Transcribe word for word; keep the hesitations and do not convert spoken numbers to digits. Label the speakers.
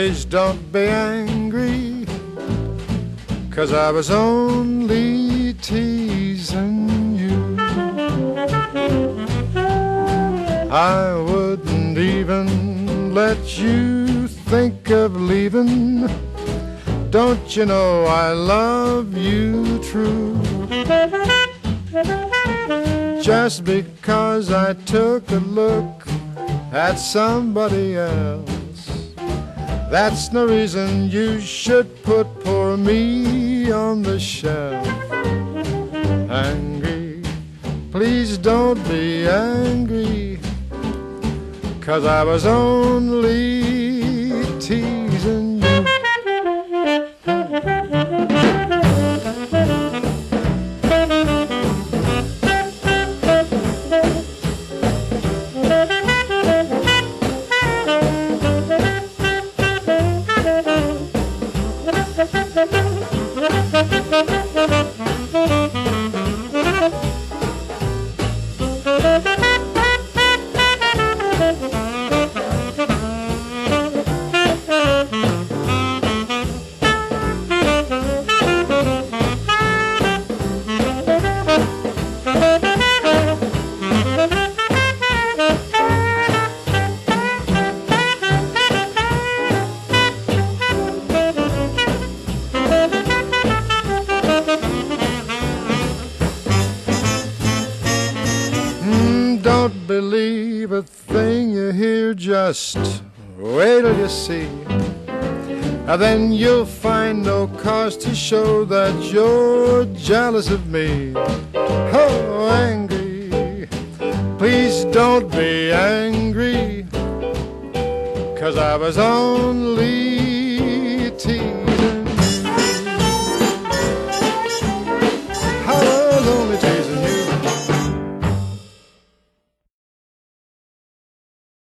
Speaker 1: Please don't be angry, 'cause I was only teasing you. I wouldn't even let you think of leaving. Don't you know I love you true? Just because I took a look at somebody else, that's no reason you should put poor me on the shelf. Angry, please don't be angry, 'cause I was only teasing you. Don't believe a thing you hear, just wait till you see. And then you'll find no cause to show that you're jealous of me. Oh, angry, please don't be angry, 'cause I was only